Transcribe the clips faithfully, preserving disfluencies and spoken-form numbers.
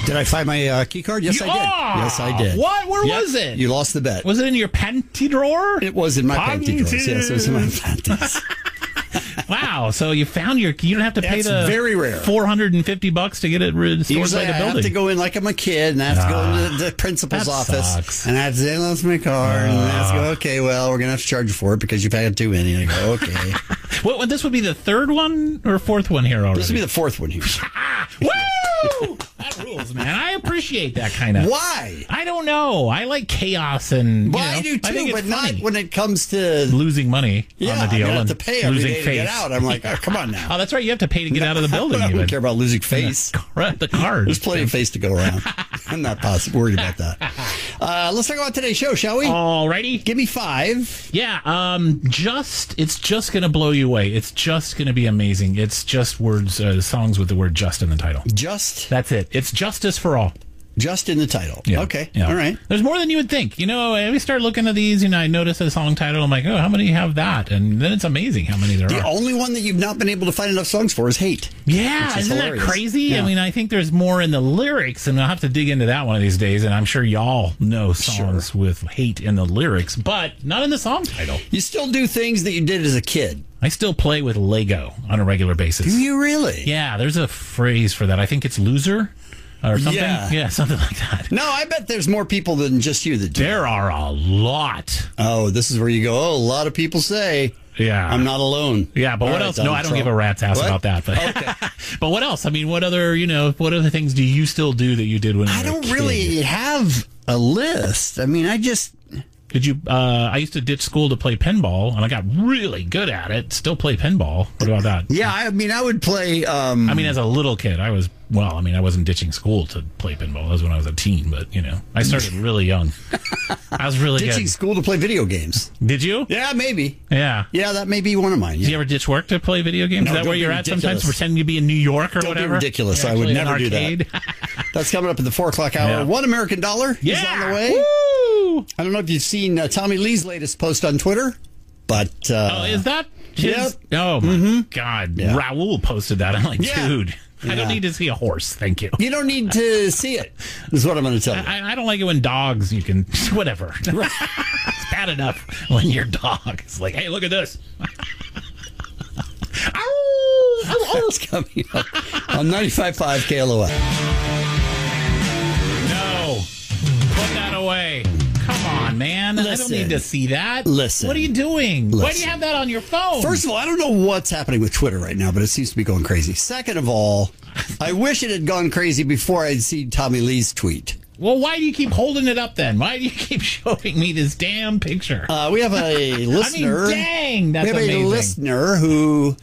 Did I find my uh, key card? Yes, You- I did. Oh! Yes, I did. What? Where Yep. was it? You lost the bet. Was it in your panty drawer? It was in my panty drawers. Panty. Yes, it was in my panties. Wow. So you found your. You don't have to pay That's the very rare. four hundred and fifty bucks to get it restored Usually by the I building. have to go in like I'm a kid, and I have to go Ah, into the principal's that office, sucks. and I have to say, I lost my card, and I have to go, okay, well, we're going to have to charge you for it because you've had too many. And I go, okay. What, what, this would be the third one or fourth one here already? This will be the fourth one here. Woo! That rules, man. I appreciate that kind of. Why? I don't know. I like chaos and. You Well, know, I do I think too, it's but funny. not when it comes to losing money yeah, on the deal I have and to pay every losing day to face. get out. I'm like, oh, come on now. Oh, that's right. You have to pay to get out of the building. I don't even. care about losing face. The card. There's plenty of face to go around. I'm not possibly worried about that. Uh, let's talk about today's show, shall we? Alrighty. Give me five. Yeah, um, just, it's just going to blow you away. It's just going to be amazing. It's just words, uh, songs with the word just in the title. Just, That's it. It's Justice for All. just in the title. Yeah. Okay. Yeah. All right. There's more than you would think. You know, we start looking at these, you know, I notice a song title. I'm like, oh, how many have that? And then it's amazing how many there The are. only one that you've not been able to find enough songs for is Hate. Yeah, which is isn't hilarious. that crazy? Yeah. I mean, I think there's more in the lyrics, and I'll have to dig into that one of these days. And I'm sure y'all know songs Sure. with hate in the lyrics, but not in the song title. You still do things that you did as a kid. I still play with Lego on a regular basis. Do you really? Yeah, there's a phrase for that. I think it's loser or something. Yeah. Yeah, something like that. No, I bet there's more people than just you that do. There are a lot. Oh, this is where you go, oh, a lot of people say, Yeah. I'm not alone. Yeah, but All what right, else? No, Donald I don't Trump. give a rat's ass What? about that. But, Okay. but what else? I mean, what other, you know, what other things do you still do that you did when you I were a don't kid? really have a list. I mean, I just... Did you, uh, I used to ditch school to play pinball, and I got really good at it. Still play pinball. What about that? Yeah, I mean, I would play... Um, I mean, as a little kid, I was, well, I mean, I wasn't ditching school to play pinball. That was when I was a teen, but, you know, I started really young. I was really ditching good. school to play video games. Did you? Yeah, maybe. Yeah. Yeah, that may be one of mine. Did Yeah. you ever ditch work to play video games? No, Is that don't where be you're at ridiculous. sometimes, pretending to be in New York or Don't be whatever? ridiculous. You're I would actually in never an do that. arcade? That's coming up at the four o'clock hour. Yeah. One American Dollar Yeah. is on the way. Woo! I don't know if you've seen uh, Tommy Lee's latest post on Twitter, but... Uh, Oh, is that his? Yep. Oh, my God. Yeah. Raul posted that. I'm like, Yeah. dude, I Yeah. don't need to see a horse. Thank you. You don't need to see it, is what I'm going to tell you. I, I don't like it when dogs, you can, whatever. It's bad enough when your dog is like, hey, look at this. That's coming up on ninety-five point five K L O S. No. Put that away. Come on, man. I don't Listen. need to see that. Listen. What are you doing? Why do Listen. you have that on your phone? First of all, I don't know what's happening with Twitter right now, but it seems to be going crazy. Second of all, I wish it had gone crazy before I'd seen Tommy Lee's tweet. Well, why do you keep holding it up then? Why do you keep showing me this damn picture? Uh, we have a listener. I mean, dang, that's we have amazing. a listener who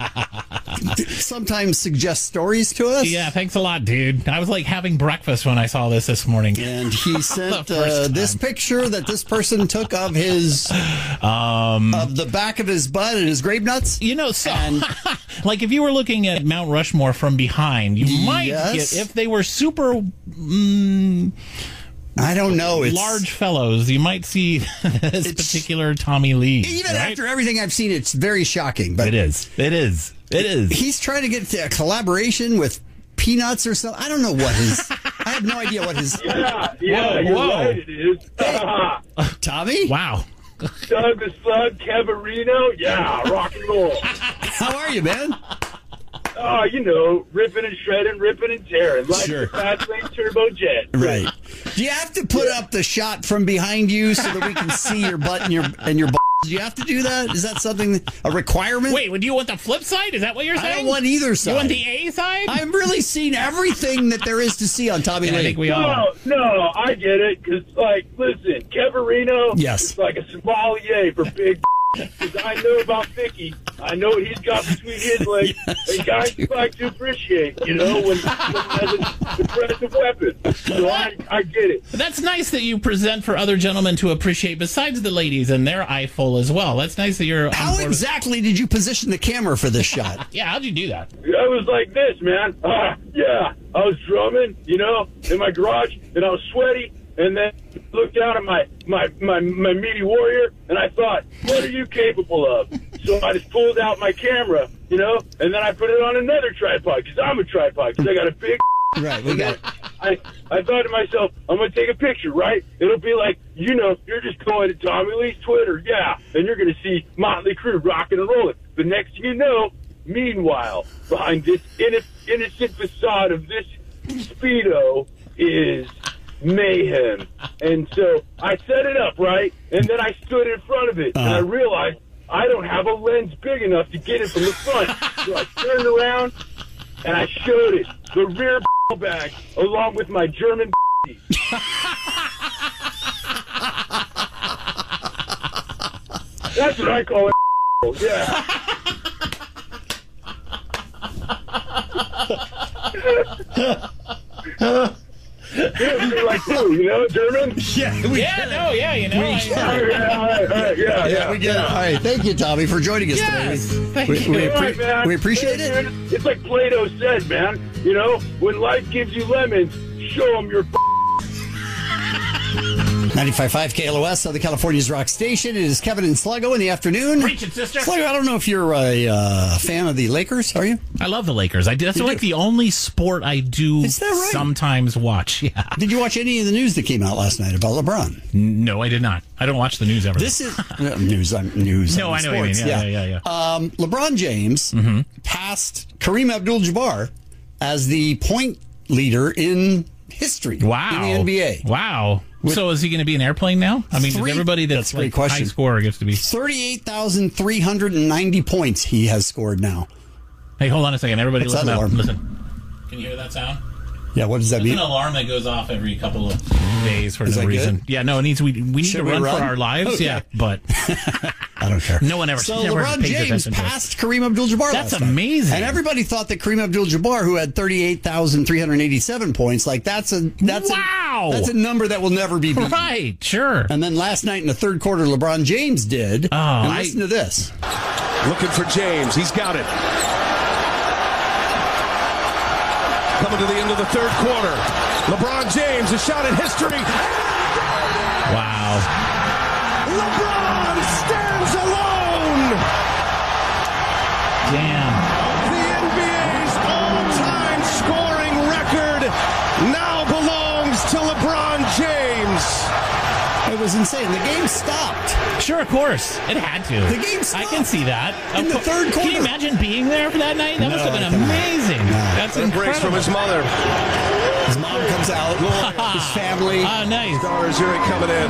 sometimes suggests stories to us. Yeah, thanks a lot, dude. I was like having breakfast when I saw this this morning. And he sent The first uh, this time. picture that this person took of his, um, of the back of his butt and his grape nuts. You know, so And- like if you were looking at Mount Rushmore from behind, you might Yes. get, if they were super mm, I don't know. It's large fellows, you might see this It's- particular Tommy Lee. Even right? after everything I've seen, it's very shocking. But It is. It is. It is. he's trying to get to a collaboration with Peanuts or something. I don't know what his. I have no idea what his. Yeah, yeah, Whoa, you're whoa. right, it is. Tommy, Wow. Doug the Slug Cavarino, yeah, rock and roll. how are you, man? Oh, you know, ripping and shredding, ripping and tearing, like Sure. the fast lane turbojet. Right. Do you have to put up the shot from behind you so that we can see your butt and your and your balls? Do you have to do that? Is that something a requirement? Wait, would you want the flip side? Is that what you're I saying? don't want either side. You want the A side? I've really seen everything that there is to see on Tommy Yeah, I Lee. think we all. No, no, I get it, because, like, listen, Cavarino Yes. is like a sommelier for big because I know about Vicky. I know what he's got between his legs, and guys like to appreciate, you know, when someone has an impressive weapon. So I, I get it. But that's nice that you present for other gentlemen to appreciate, besides the ladies and their eyeful as well. That's nice that you're on How board with- exactly did you position the camera for this shot? Yeah, how'd you do that? I was like this, man. Ah, yeah. I was drumming, you know, in my garage, and I was sweaty, and then looked down at my, my, my, my meaty warrior, and I thought, what are you capable of? So I just pulled out my camera, you know, and then I put it on another tripod, because I'm a tripod, because I got a big Right, we got. I, I thought to myself, I'm going to take a picture, right? It'll be like, you know, you're just going to Tommy Lee's Twitter, yeah, and you're going to see Motley Crue rocking and rolling. The next thing you know, meanwhile, behind this inno- innocent facade of this Speedo is mayhem. And so I set it up, right? And then I stood in front of it, uh-huh. and I realized I don't have a lens big enough to get it from the front. So I turned around, and I showed it, the rear bag, along with my German That's what I call it. Yeah. Yeah, like who, you know, German? Yeah, we yeah, no, yeah, you know. We, I, yeah, yeah, all right, all right, yeah, yeah, we get it. All right, thank you, Tommy, for joining us yes, today. Thank we, you. We, right, man. we appreciate hey, it. Man, it's like Plato said, man. You know, when life gives you lemons, show them your. ninety-five point five K L O S, Southern California's rock station. It is Kevin and Sluggo in the afternoon. Preach it, sister. Sluggo, I don't know if you're a uh, fan of the Lakers, are you? I love the Lakers. I do. That's you like do? the only sport I do Is that right? sometimes watch. Yeah. Did you watch any of the news that came out last night about LeBron? No, I did not. I don't watch the news ever. This is uh, news on news. No, on I know sports. what you mean. Yeah, yeah, yeah. yeah. Um, LeBron James mm-hmm. passed Kareem Abdul-Jabbar as the point leader in history wow. in the N B A. Wow. With so is he going to be an airplane now? I mean, three, does everybody that's, that's a great like question. high scorer gets to be thirty-eight thousand three hundred ninety points he has scored now. Hey, hold on a second. Everybody What's listen that up. alarm? Listen. Can you hear that sound? Yeah, what does that It's mean? an alarm that goes off every couple of days for Is no that reason. good? Yeah, no, it needs we we need Should to we run, run? for our lives. Okay. Yeah, but I don't care. no one ever. So never LeBron pays James attention to it. passed Kareem Abdul-Jabbar. That's last night. amazing. And everybody thought that Kareem Abdul-Jabbar, who had thirty-eight thousand three hundred eighty-seven points, like that's a that's wow, a, that's a number that will never be beaten. Right, sure. And then last night in the third quarter, LeBron James did. Oh, and I- listen to this. Looking for James. He's got it. Coming to the end of the third quarter. LeBron James, a shot at history. Wow. LeBron stands alone. Damn. The N B A's all-time scoring record now belongs to LeBron James. It was insane. The game stopped. Sure, of course. It had to. The game stopped. I can see that. In the third quarter. Can you imagine being there for that night? That No, must have I been cannot. amazing. No. That's Embrace from incredible. his mother. His mom comes out. His family. Oh, nice. Stars Yuri coming in.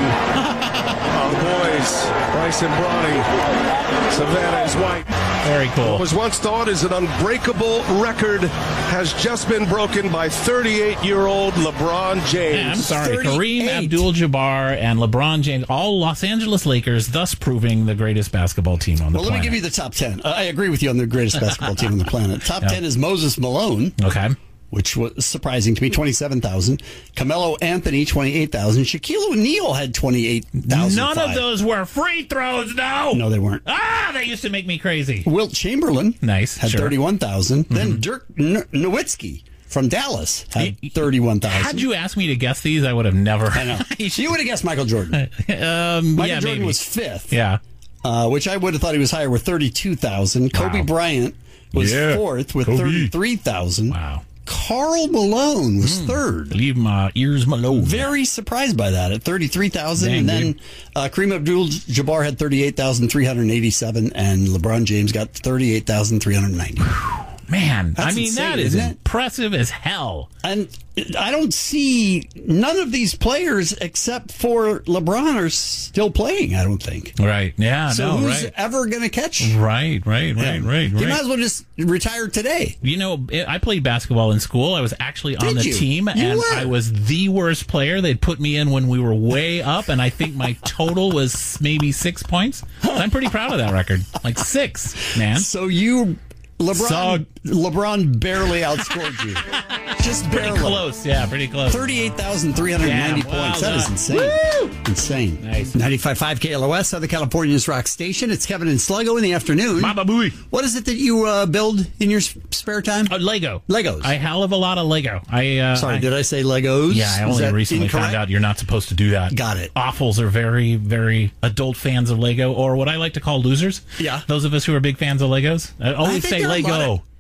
Oh, boys. Bryce and Bronny. Savannah is white. Very cool. What was once thought as an unbreakable record has just been broken by thirty-eight-year-old LeBron James. Man, I'm sorry. thirty-eight. Kareem Abdul-Jabbar and LeBron James, all Los Angeles Lakers, thus proving the greatest basketball team on the Well, let planet. me give you the top ten. Uh, I agree with you on the greatest basketball team on the planet. Top Yeah. ten is Moses Malone, Okay. which was surprising to me, twenty-seven thousand. Carmelo Anthony, twenty-eight thousand. Shaquille O'Neal had twenty-eight thousand. None of those were free throws, no. No, they weren't. Ah, they used to make me crazy. Wilt Chamberlain Nice, had sure. thirty-one thousand. Then Dirk N- Nowitzki from Dallas had Y- thirty-one thousand. Had you asked me to guess these, I would have never. I know. You would have guessed Michael Jordan. um, Michael yeah, Jordan maybe. was fifth, Yeah. uh, which I would have thought he was higher with thirty-two thousand. Kobe Wow. Bryant was Yeah. fourth with Kobe. thirty-three thousand. Wow. Carl Malone was third. Leave my ears alone. Very surprised by that at thirty-three thousand. Dang, And then dude. uh, Kareem Abdul-Jabbar had thirty-eight thousand three hundred eighty-seven, and LeBron James got thirty-eight thousand three hundred ninety. Man, That's I mean, insane, that is isn't it? impressive as hell. And I don't see none of these players except for LeBron are still playing, I don't think. Right. Yeah, So no, who's right. ever going to catch? Right, right, right, Yeah. right, right. You might as well just retire today. You know, I played basketball in school. I was actually on Did the you? team, You and were. I was the worst player. They'd put me in when we were way up, and I think my total was maybe six points. I'm pretty proud of that record. Like six, man. So you, LeBron, So- LeBron barely outscored you. Just Pretty barely. close. Yeah, pretty close. thirty-eight thousand three hundred ninety Damn, well points. That is done. insane. Woo! Insane. Nice. ninety-five point five K L O S, Southern California's rock station. It's Kevin and Sluggo in the afternoon. Mama booey. What is it that you uh, build in your s- spare time? Oh, Lego. Legos. I hell of a lot of Lego. I uh, Sorry, I, did I say Legos? Yeah, I Was only that recently incorrect? found out you're not supposed to do that. Got it. Awfuls are very, very adult fans of Lego, or what I like to call losers. Yeah. Those of us who are big fans of Legos. I I always think say there are a lot Lego. of-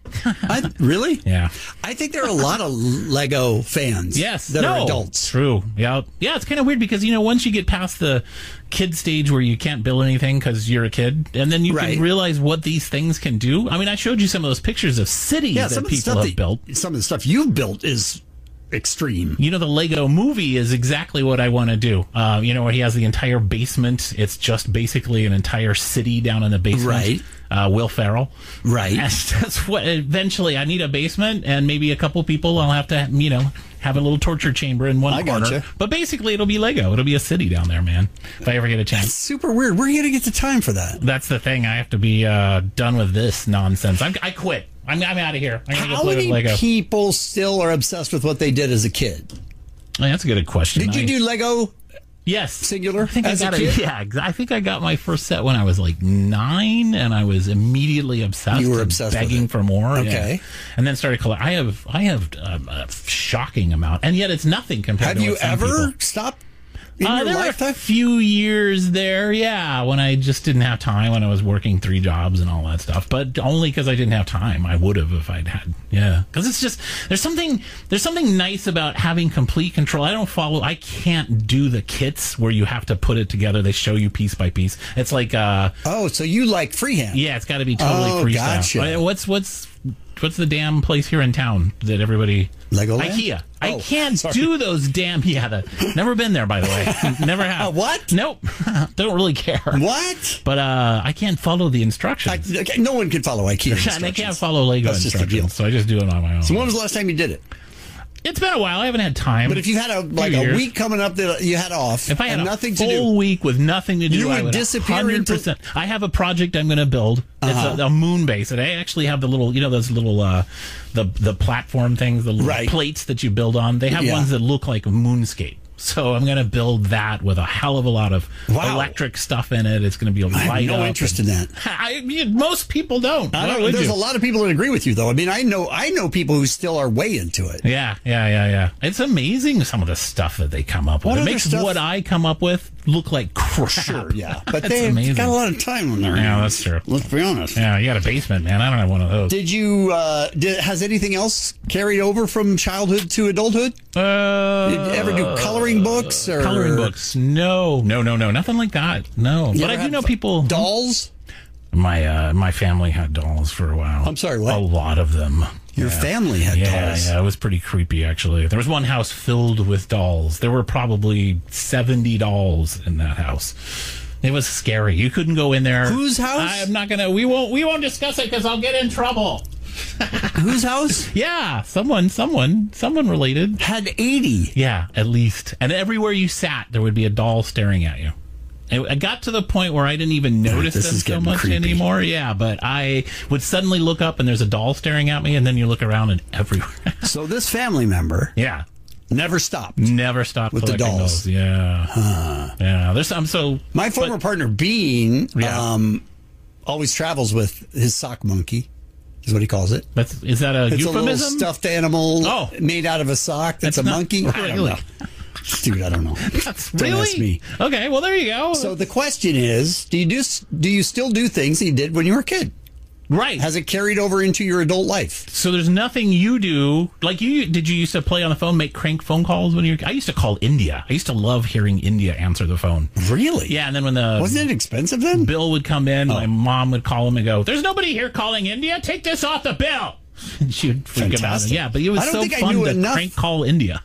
I, really? Yeah. I think there are a lot of Lego fans. Yes. that no. are adults. True. Yeah. Yeah. It's kind of weird because, you know, once you get past the kid stage where you can't build anything because you're a kid, and then you Right. can realize what these things can do. I mean, I showed you some of those pictures of cities Yeah, that some of the people stuff have that, built. some of the stuff you've built is extreme. You know, the Lego movie is exactly what I want to do. Uh, you know, where he has the entire basement. It's just basically an entire city down in the basement. Right. Uh, Will Ferrell. Right. That's, that's what, eventually I need a basement and maybe a couple people. I'll have to, you know, have a little torture chamber in one I corner. gotcha. But basically it'll be Lego. It'll be a city down there, man. If I ever get a chance. It's super weird. Where are you going to get the time for that? That's the thing. I have to be uh, done with this nonsense. I'm, I quit. I'm, I'm out of here. I'm going to go How play with many Lego. people still are obsessed with what they did as a kid? Oh, that's a good question. Did you I- do Lego Yes. singular I think as I a got kid? it. Yeah, ex- I think I got my first set when I was like nine, and I was immediately obsessed. You were and obsessed with begging it. for more. Okay. yeah. And then started collect. I have, I have um, a shocking amount, and yet it's nothing compared Have to you what some ever people- stopped in Uh, your there were a lifetime? few years there, yeah, when I just didn't have time, when I was working three jobs and all that stuff. But only because I didn't have time. I would have if I'd had, yeah. Because it's just there's something there's something nice about having complete control. I don't follow. I can't do the kits where you have to put it together. They show you piece by piece. It's like, uh, Oh, so you like freehand? yeah, it's got to be totally Oh, freestyle. gotcha. What's what's what's the damn place here in town that everybody? Legoland? IKEA. I Oh, can't sorry. do those damn. Yeah, the, never been there, by the way. Never have. Uh, what? Nope. Don't really care. What? But uh, I can't follow the I, instructions. okay, no one can follow IKEA instructions. And I can't follow Lego That's just the instructions, deal. so I just do it on my own. So when was the last time you did it? It's been a while. I haven't had time. But if you had a like Few a years. week coming up that you had off If I had and a nothing full to do, week with nothing to do, You I would would disappear one hundred into- percent. I have a project I'm going to build. Uh-huh. It's a, a moon base, and I actually have the little, you know, those little, uh, the the platform things, the little Right. plates that you build on. They have Yeah. ones that look like a moonscape. So I'm going to build that with a hell of a lot of Wow. electric stuff in it. It's going to be a I light have no up interest and- in that. I mean, most people don't. I Why don't, would there's you? a lot of people that agree with you, though. I mean, I know I know people who still are way into it. Yeah, yeah, yeah, yeah. It's amazing some of the stuff that they come up with. What It other makes stuff- what I come up with look like crap. Sure, yeah, but That's they've amazing. got a lot of time on their hands. Yeah, that's true. Let's be honest. Yeah, you got a basement, man. I don't have one of those. Did you? Uh, did, has anything else carried over from childhood to adulthood? Uh, Did you ever do coloring books or coloring books? No, no, no, no, nothing like that. No, You but I ever do had know people. dolls. My uh, my family had dolls for a while. I'm sorry, what? A lot of them. Your Yeah. family had Yeah, dolls. yeah, it was pretty creepy actually. There was one house filled with dolls. There were probably seventy dolls in that house. It was scary. You couldn't go in there. Whose house? I'm not gonna. We won't. We won't discuss it because I'll get in trouble. Whose house Yeah, someone, someone, someone related. had eighty? Yeah, at least. And everywhere you sat, there would be a doll staring at you. It, I got to the point where I didn't even notice this them is so getting much creepy. anymore. Yeah, but I would suddenly look up and there's a doll staring at me, and then you look around and everywhere. So this family member yeah, never stopped. never stopped With the collecting dolls. dolls. Yeah, yeah. There's some. So My former but- partner Bean Yeah. um, always travels with his sock monkey, is what he calls it. That's, is that a It's a little euphemism? stuffed animal Oh. made out of a sock. That's, That's a not- monkey. I don't really? know. Dude, I don't know. That's Don't really ask me. okay. Well, there you go. So the question is, do you do do you still do things that you did when you were a kid? right. Has it carried over into your adult life? So there's nothing you do like you did. You used to play on the phone, make crank phone calls when you were. I used to call India. I used to love hearing India answer the phone. Really? Yeah, and then when the Wasn't it expensive then? bill would come in, Oh. my mom would call him and go, "There's nobody here calling India. Take this off the bill." And she would freak him out. Fantastic. Yeah, but it was I don't so think I fun knew to enough. crank call India.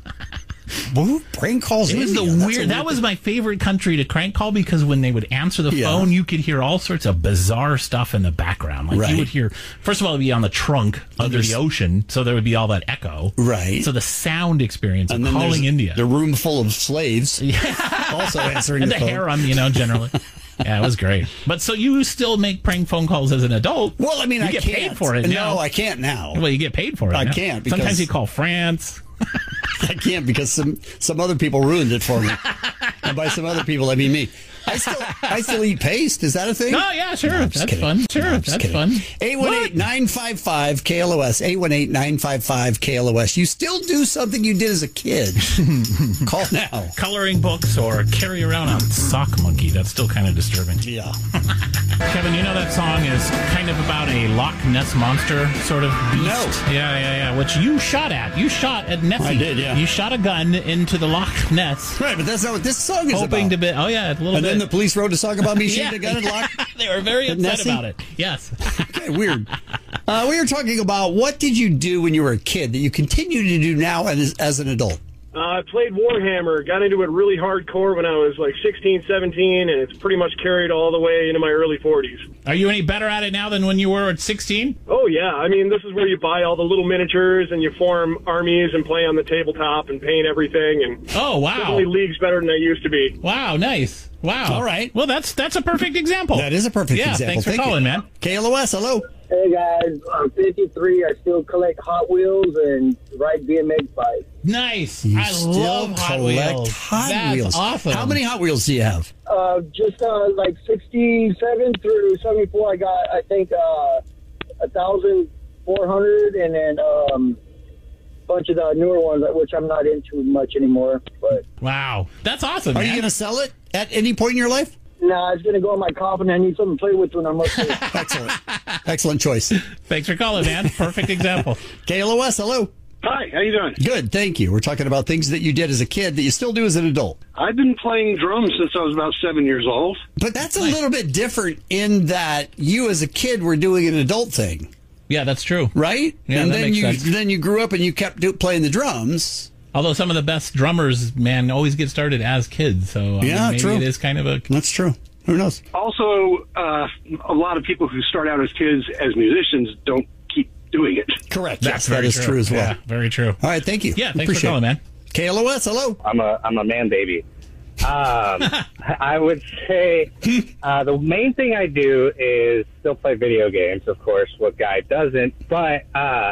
Who prank calls It was India? the That's a weird. That was my favorite country to crank call because when they would answer the Yeah. phone, you could hear all sorts of bizarre stuff in the background. Like Right. you would hear, first of all, it'd be on the trunk under there's- the ocean, so there would be all that echo. Right. So the sound experience of And then calling there's India, the room full of slaves, also answering and the the phone. harem, you know, generally. Yeah, it was great. But so you still make prank phone calls as an adult? Well, I mean, you I get can't. paid for it. No, now. I can't now. Well, you get paid for it. I now. can't because- Sometimes you call France. I can't because some some other people ruined it for me. And by some other people, I mean me. I still I still eat paste. Is that a thing? Oh, yeah, sure. I'm just That's kidding. fun. Sure, No, I'm just that's kidding. fun. eight one eight, nine five five, K L O S. eight one eight, nine five five, K L O S. You still do something you did as a kid. Call now. Coloring books or carry around a sock monkey. That's still kind of disturbing. Yeah. Kevin, you know that song is kind of about a Loch Ness monster sort of beast? No. Yeah, yeah, yeah. Which you shot at. You shot at Nessie. I did, yeah. You shot a gun into the Loch Ness. Right, but that's not what this song is Hoping about. to be. Oh, yeah, a little and bit. then the police wrote a song about me shooting Yeah. a gun at Loch. They were very upset Nessie? about it. Yes. Okay, weird. Uh, we were talking about what did you do when you were a kid that you continue to do now as, as an adult? Uh, I played Warhammer, got into it really hardcore when I was like sixteen, seventeen, and it's pretty much carried all the way into my early forties. Are you any better at it now than when you were at sixteen? Oh, yeah. I mean, this is where you buy all the little miniatures and you form armies and play on the tabletop and paint everything. And Oh, wow. definitely leagues better than I used to be. Wow, nice. Wow. All right. Well, that's that's a perfect example. That is a perfect yeah, example. Thanks for Thank calling, you. man. K L O S, hello. Hey guys, I'm fifty-three. I still collect Hot Wheels and ride B M X bikes. Nice. You I still love Hot collect Wheels. Hot That's Wheels. awesome. How many Hot Wheels do you have? Uh, just uh, like sixty-seven through seventy-four, I got I think uh, a thousand four hundred, and then um, a bunch of the newer ones, which I'm not into much anymore. But Wow. That's awesome, Are man. you going to sell it at any point in your life? nah, it's gonna go in my coffin. I need something to play with when I'm up there. Excellent. Excellent choice. Thanks for calling, man. Perfect example. K L O S, hello. Hi, how you doing? Good, thank you. We're talking about things that you did as a kid that you still do as an adult. I've been playing drums since I was about seven years old. But that's a little bit different in that you as a kid were doing an adult thing, Yeah, that's true. right? Yeah, and that then makes you sense. then you grew up and you kept do, playing the drums. Although some of the best drummers, man, always get started as kids. So I mean, Yeah, maybe true. it is kind of a. That's true. Who knows? Also, uh, a lot of people who start out as kids as musicians don't keep doing it. Correct. That's yes, that very is true, as well. Yeah, very true. All right, thank you. Yeah, thanks Appreciate for calling, it. man. K L O S, hello. I'm a I'm a man baby. Um, I would say uh, the main thing I do is still play video games. Of course, what guy doesn't? But uh,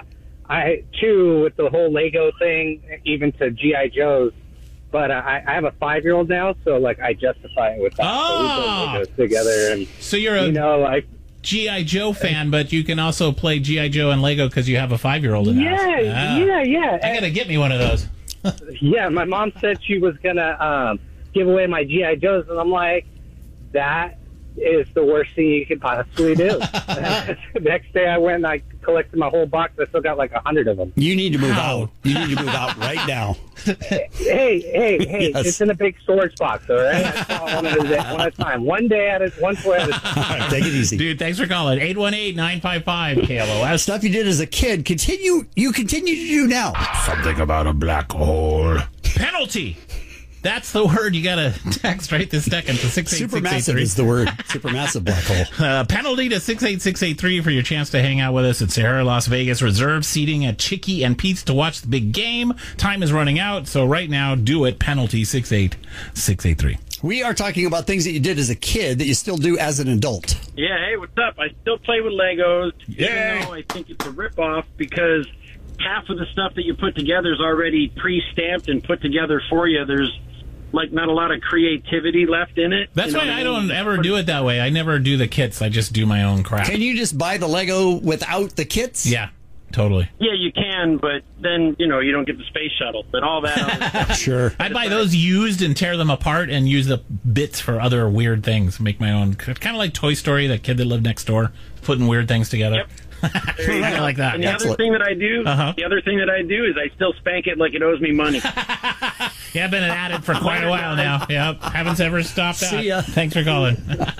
I too with the whole Lego thing, even to G I Joes. But uh, I, I have a five year old now, so like I justify it with that. Ah! So we play Legos together, and So you're a you know, like G I Joe fan, but you can also play G I Joe and Lego because you have a five-year-old in the house. yeah, Ah. yeah, yeah. I gotta get me one of those. Yeah, my mom said she was gonna um, give away my G I Joes, and I'm like, that is the worst thing you could possibly do. The next day, I went and I collected my whole box. I still got like a hundred of them. You need to move Wow. out. You need to move out right now. Hey, hey, hey! Yes. It's in a big storage box, all right? I saw one at a, one at a time, one day at a one foot at a time. All right, take it easy. Dude, thanks for calling. eight one eight, nine five five, K L O S. Stuff you did as a kid, continue. You continue to do now. Something about a black hole. Penalty. That's the word you gotta text right this second to six eight six eight Supermassive three. is the word. Supermassive black hole. Uh, penalty to six eight six eight three for your chance to hang out with us at Sahara Las Vegas. Reserve seating at Chicky and Pete's to watch the big game. Time is running out, so right now, do it. Penalty six eight six eight three. We are talking about things that you did as a kid that you still do as an adult. Yeah, hey, what's up? I still play with Legos, Yay. even though I think it's a ripoff because half of the stuff that you put together is already pre-stamped and put together for you. There's like not a lot of creativity left in it. That's You know why what I mean? don't ever do it that way. I never do the kits. I just do my own crap. Can you just buy the Lego without the kits? Yeah, totally. Yeah, you can, but then, you know, you don't get the space shuttle. But all that, Sure. I'd buy those used and tear them apart and use the bits for other weird things. Make my own. Kind of like Toy Story, that kid that lived next door, putting weird things together. Yep. There you I go. like that. And the Excellent. other thing that I do, Uh-huh. the other thing that I do is I still spank it like it owes me money. Yeah, I've been at it for quite a while now. Yep, haven't ever stopped that. See ya. Thanks for calling.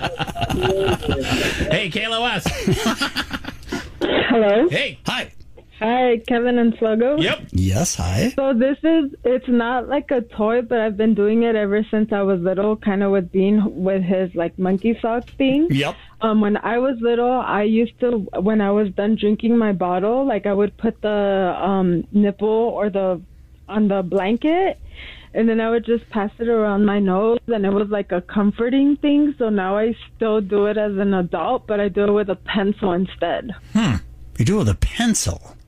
Hey, K L O S. Hello. Hey. Hi. Hi, Kevin and Sluggo. Yep. Yes, hi. So this is, it's not like a toy, but I've been doing it ever since I was little, kind of with Bean, with his like monkey sock thing. Yep. Um, when I was little, I used to, when I was done drinking my bottle, like I would put the um, nipple or the, on the blanket, and then I would just pass it around my nose, and it was like a comforting thing. So now I still do it as an adult, but I do it with a pencil instead. You do it with a pencil.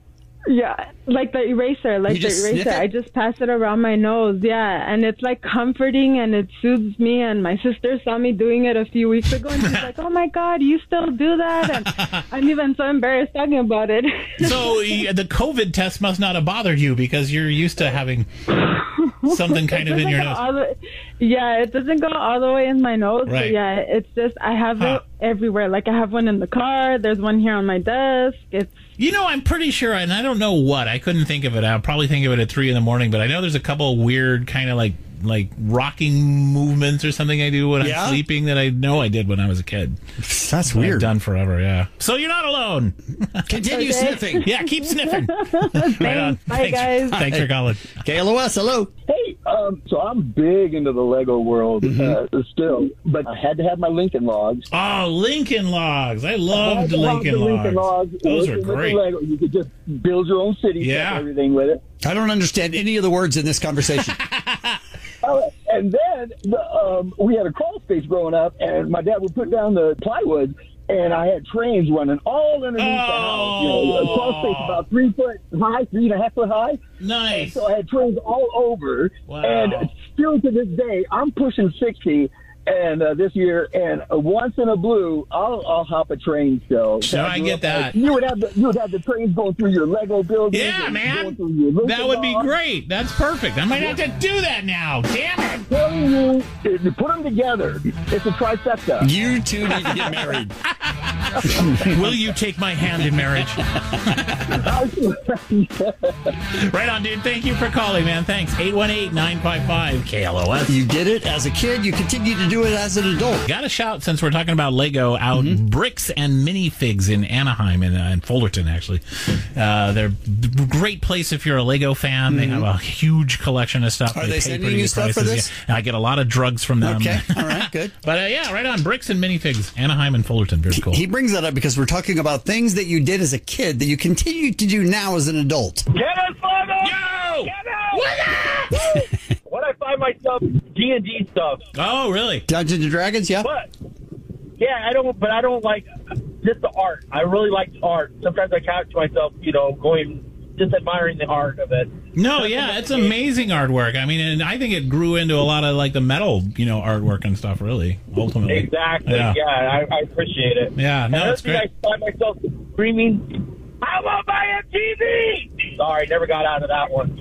Yeah, like the eraser, like You the just sniff eraser. it? I just pass it around my nose, yeah, and it's like comforting and it soothes me. And my sister saw me doing it a few weeks ago, and she's like, "Oh my God, you still do that?" And I'm even so embarrassed talking about it. So y- the COVID test must not have bothered you because you're used to having something kind It of in doesn't your go nose. all the- yeah, it doesn't go all the way in my nose, Right. but yeah, it's just I have Huh. it everywhere. Like I have one in the car. There's one here on my desk. It's You know, I'm pretty sure, and I don't know what. I couldn't think of it. I'll probably think of it at three in the morning, but I know there's a couple weird kind of like like rocking movements or something I do when Yeah? I'm sleeping that I know I did when I was a kid. That's I've weird. done forever, yeah. So you're not alone. Continue Okay. sniffing. Yeah, keep sniffing. Right on. Bye, Thanks, guys. Thanks for calling. K L O S, hello. Hey, um, so I'm big into the Lego world Mm-hmm. uh, still, but I had to have my Lincoln Logs. Oh, Lincoln Logs. I I had loved to have Lincoln the Logs. Lincoln Logs. Those Working were with the great. Lego. You could just build your own city, Yeah. and everything with it. I don't understand any of the words in this conversation. Oh, and then the, um, we had a crawl space growing up, and my dad would put down the plywood, and I had trains running all underneath the house. You know, a crawl space about three foot high, three and a half foot high. Nice. So I had trains all over, Wow. and still to this day, I'm pushing sixty. And uh, this year, and uh, once in a blue, I'll I'll hop a train still. So I get that. You would have the you would have the trains going through your Lego building. Yeah, and man. going through your Lincoln That would be Logs. great. That's perfect. I might have to do that now. Damn it. I'm telling you, if you put them together, it's a trifecta. You two need to get married. Will you take my hand in marriage? Right on, dude. Thank you for calling, man. Thanks. eight one eight, nine five five, K L O S. You did it as a kid. You continue to do it as an adult. Got a shout, since we're talking about Lego, out Bricks and Minifigs in Anaheim and uh, in Fullerton, actually. Uh, they're a great place if you're a Lego fan. They have a huge collection of stuff. Are they pay sending pretty you good stuff for prices. this? Yeah. I get a lot of drugs from them. Okay. All right. Good. But uh, yeah, right on. Bricks and Minifigs, Anaheim and Fullerton. Very cool. He brings that up because we're talking about things that you did as a kid that you continue to do now as an adult. Get us, Father! Yo! Get out! When I find myself D and D stuff, Oh, really? Dungeons and Dragons, yeah? but yeah, I don't. But I don't like just the art. I really like art. Sometimes I catch myself, you know, going just admiring the art of it. No, yeah, it's amazing artwork. I mean, and I think it grew into a lot of like the metal, you know, artwork and stuff. Really, ultimately. Exactly. Yeah. Yeah, I, I appreciate it. Yeah, no, Another it's thing great. I find myself screaming, "I want my M T V!" Sorry, never got out of that one.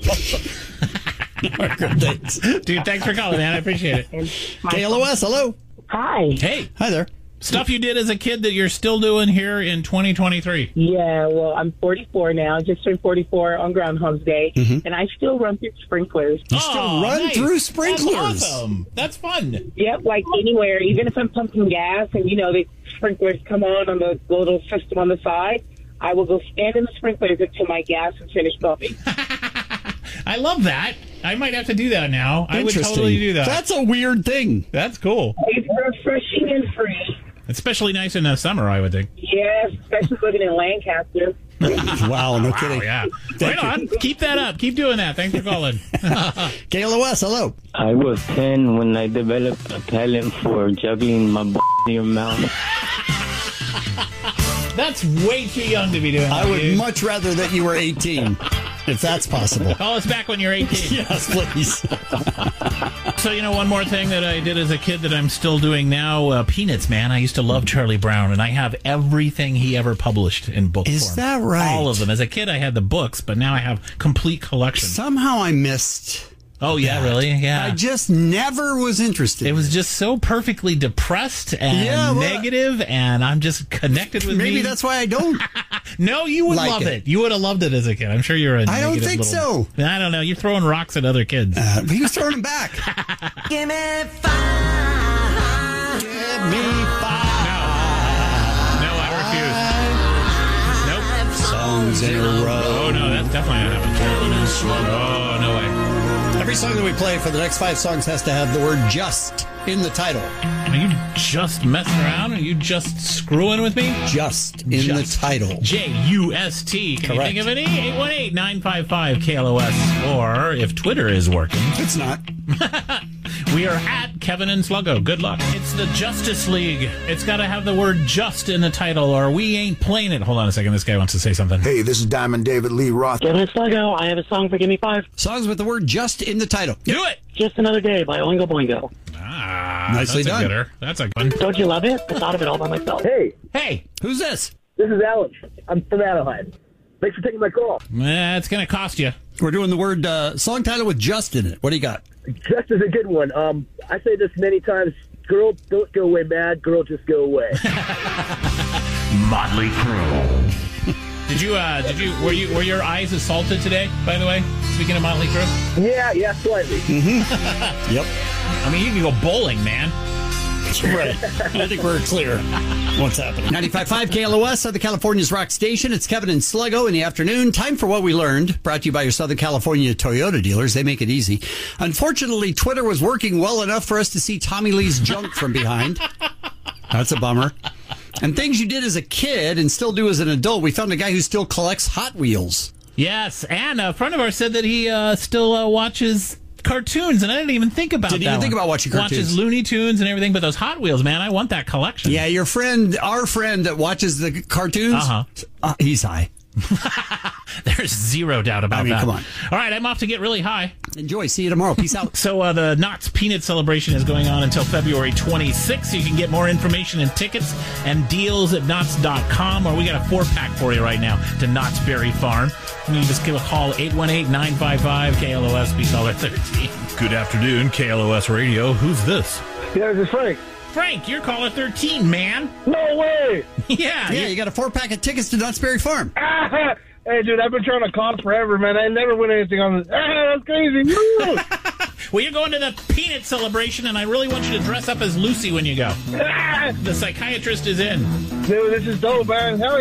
Thanks. Dude, thanks for calling, man. I appreciate it. K L O S, hello. Hi. Hey, Hi there. stuff you did as a kid that you're still doing here in twenty twenty-three. Yeah, well, I'm forty-four now. Just turned forty-four on Groundhog's Day, and I still run through sprinklers. You still run through sprinklers. That's awesome. That's fun. Yep, like anywhere, even if I'm pumping gas and, you know, the sprinklers come on on the little system on the side, I will go stand in the sprinklers until my gas is finished pumping. I love that. I might have to do that now. I would Interesting. totally do that. That's a weird thing. That's cool. It's refreshing and free. Especially nice in the summer, I would think. Yes, especially living in Lancaster. Wow, no Wow, kidding. yeah. Thank Right on. Keep that up. Keep doing that. Thanks for calling. K L O S, hello. I was ten when I developed a talent for juggling my b- in your mouth. That's way too young to be doing that, I would dude. much rather that you were eighteen, if that's possible. Call us back when you're eighteen. Yes, please. So, you know, one more thing that I did as a kid that I'm still doing now, uh, Peanuts, man. I used to love Charlie Brown, and I have everything he ever published in book Is form. that right? All of them. As a kid, I had the books, but now I have complete collection. Somehow I missed. Oh, yeah, really? Yeah. I just never was interested. It was just so perfectly depressed and Yeah, well, negative, and I'm just connected with Maybe me. that's why I don't. No, you would like love it. it. You would have loved it as a kid. I'm sure you're a I don't negative think little- so. I don't know. You're throwing rocks at other kids. Uh, he was throwing them back. Give me five. Give me five. No, I refuse. Nope. Songs in a row. Oh, no, that's definitely not happening. Oh, no way. Every song that we play for the next five songs has to have the word just in the title. Are you just messing around? Are you just screwing with me? Just in Just. the title. J U S T. Can Correct. you think of any? eight one eight, nine five five, K L O S. Or if Twitter is working, It's not. We are at Kevin and Sluggo. Good luck. It's the Justice League. It's got to have the word just in the title or we ain't playing it. Hold on a second. This guy wants to say something. Hey, this is Diamond David Lee Roth. Kevin and Sluggo, I have a song for Give Me Five. Songs with the word just in the title. Do it. Just Another Day by Oingo Boingo. Ah, nicely that's done. A gooder. That's a good one. Don't you love it? I thought of it all by myself. Hey, Hey, Who's this? this is Alex. I'm from Anaheim. Thanks for taking my call. eh, it's going to cost you. We're doing the word uh, song title with just in it. What do you got? Just is a good one. Um, I say this many times. Girl, don't go away mad. Girl, just go away. Motley Crue. Did you, uh, did you, were you, were your eyes assaulted today, by the way? Speaking of Motley Crue? yeah, yeah, slightly. Mm-hmm. Yep. I mean, you can go bowling, man. Right. I think we're clear what's happening. ninety-five point five K L O S, Southern California's rock station. It's Kevin and Sluggo in the afternoon. Time for What We Learned, brought to you by your Southern California Toyota dealers. They make it easy. Unfortunately, Twitter was working well enough for us to see Tommy Lee's junk from behind. That's a bummer. And things you did as a kid and still do as an adult. We found a guy who still collects Hot Wheels. Yes, and a friend of ours said that he uh, still uh, watches cartoons, and I didn't even think about Didn't that even think one. about watching cartoons. Watches Looney Tunes and everything, but those Hot Wheels, man, I want that collection. Yeah, your friend, our friend that watches the cartoons, Uh-huh. uh, he's high. There's zero doubt about I mean, that. come on. All right, I'm off to get really high. Enjoy. See you tomorrow. Peace out. So uh, the Knott's Peanut Celebration is going on until February twenty-sixth. You can get more information and tickets and deals at knott's dot com, or we got a four-pack for you right now to Knott's Berry Farm. You can just give a call, eight one eight, nine five five, K L O S, be caller thirteen. Good afternoon, K L O S Radio. Who's this? Yeah, this is Frank. Frank, you're caller thirteen, man. No way. Yeah. Yeah, you got a four-pack of tickets to Knott's Berry Farm. Ah, hey, dude, I've been trying to call forever, man. I never win anything on this. Ah, that's crazy. Woo! Well, you're going to the peanut celebration, and I really want you to dress up as Lucy when you go. Ah, The psychiatrist is in. dude, this is dope, man. Hell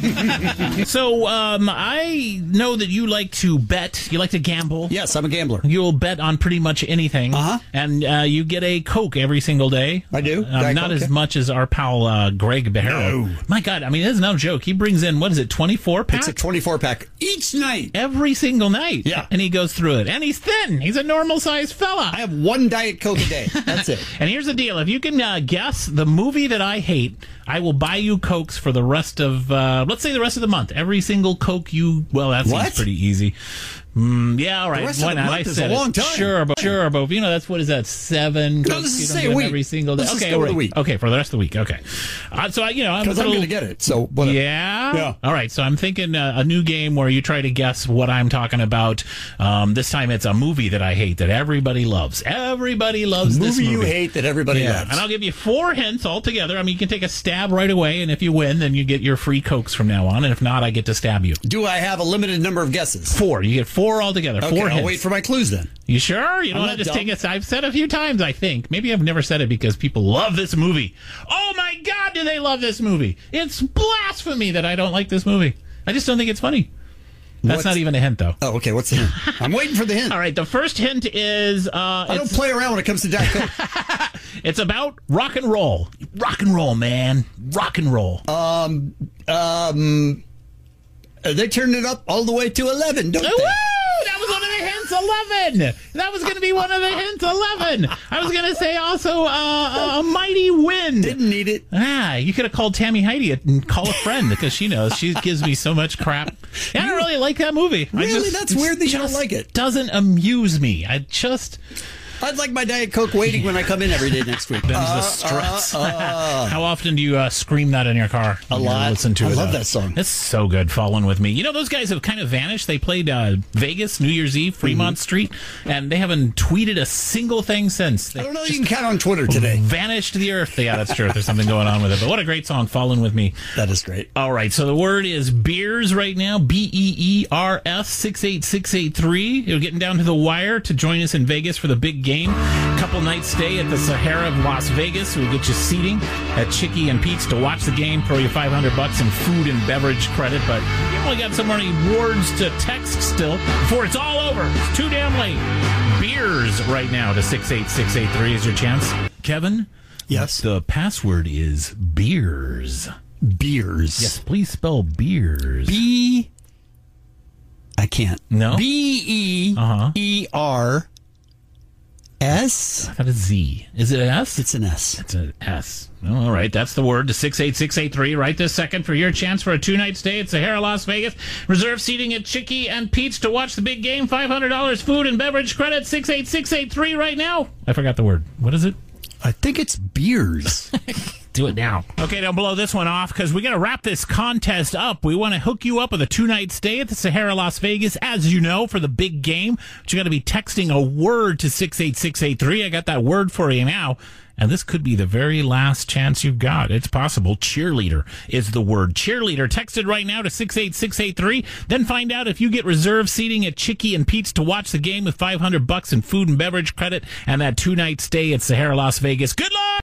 yeah. So, um, I know that you like to bet. You like to gamble. Yes, I'm a gambler. You'll bet on pretty much anything. Uh-huh. And uh, you get a Coke every single day. I do. Uh, Diet not Coke, as yeah. much as our pal uh, Greg Beharo. No. My God, I mean, it's no joke. He brings in, what is it, twenty-four packs? It's a twenty-four pack each night. Every single night. Yeah. And he goes through it. And he's thin. He's a normal-sized fella. I have one Diet Coke a day. That's it. And here's the deal. If you can uh, guess the movie that I hate, I will buy you Cokes for the rest of, uh, let's say the rest of the month. Every single Coke you, well, that seems What? pretty easy. Mm, yeah, all right. The rest Why of the not? month I is said a it. long time. Sure, but sure, but you know that's what is that seven? No, Cokes this is you don't say get a them week. every single day. Let's just okay, go with right. a week. Okay, for the rest of the week. Okay. Uh, so I, you know, I'm Because I'm little- going to get it. So whatever. Yeah? Yeah. All right. So I'm thinking uh, a new game where you try to guess what I'm talking about. Um, this time it's a movie that I hate that everybody loves. Everybody loves movie this movie. you hate that everybody Yeah. loves. And I'll give you four hints altogether. I mean, you can take a stab right away, and if you win, then you get your free Cokes from now on. And if not, I get to stab you. Do I have a limited number of guesses? Four. You get four altogether. Okay, Four I'll hints. wait for my clues then. You sure? You don't I'm want not to just dumb. take a... I've said a few times, I think. Maybe I've never said it because people love this movie. Oh, my God, do they love this movie? It's blasphemy that I don't like this movie. I just don't think it's funny. That's What's- not even a hint, though. Oh, okay. What's the hint? I'm waiting for the hint. All right, the first hint is... Uh, I don't it's, play around when it comes to Diet Coke. it's about rock and roll. Rock and roll, man. Rock and roll. um, um, uh, they turned it up all the way to eleven, don't Woo! they? That was one of the hints, eleven. That was going to be one of the hints, eleven. I was going to say also uh, a mighty wind. Didn't need it. Ah, you could have called Tammy Heidi and call a friend because she knows. She gives me so much crap. I don't really like that movie. I Really? just- That's weird that you don't just like it. Doesn't amuse me. I just... I'd like my Diet Coke waiting when I come in every day next week. Them's Uh, the stress. uh, uh. How often do you uh, scream that in your car? A when you lot. Listen to I it, love uh, that song. It's so good. Falling with Me. You know, those guys have kind of vanished. They played uh, Vegas New Year's Eve, Fremont Mm-hmm. Street, and they haven't tweeted a single thing since. They I don't know. You can count on Twitter today. vanished the earth. Yeah, that's true. There's something going on with it. But what a great song, Falling With Me. That is great. All right, so the word is beers right now, B E E R S, six eight six eight three. You're getting down to the wire to join us in Vegas for the big game. Couple nights stay at the Sahara of Las Vegas. We'll get you seating at Chicky and Pete's to watch the game, throw you five hundred bucks in food and beverage credit, but you only got so many words to text still before it's all over. It's too damn late. Beers right now to six eight six eight three is your chance. Kevin? Yes. The password is beers. Beers. Yes, please spell beers. B. I can't. No? B E Uh-huh. E R S. S? I thought it's Z. Is it an S? It's an S. It's an S. All right, that's the word to six eight six eight three right this second for your chance for a two-night stay at Sahara Las Vegas. Reserve seating at Chicky and Pete's to watch the big game. five hundred dollars food and beverage credit. six eight six eight three right now. I forgot the word. What is it? I think it's beers. Do it now. Okay, don't blow this one off because we got to wrap this contest up. We want to hook you up with a two-night stay at the Sahara Las Vegas, as you know, for the big game. But you got to be texting a word to six eight six eight three. I got that word for you now. And this could be the very last chance you've got. It's possible. Cheerleader is the word. Cheerleader. Text it right now to six eight six eight three. Then find out if you get reserved seating at Chicky and Pete's to watch the game with five hundred bucks in food and beverage credit and that two-night stay at Sahara Las Vegas. Good luck!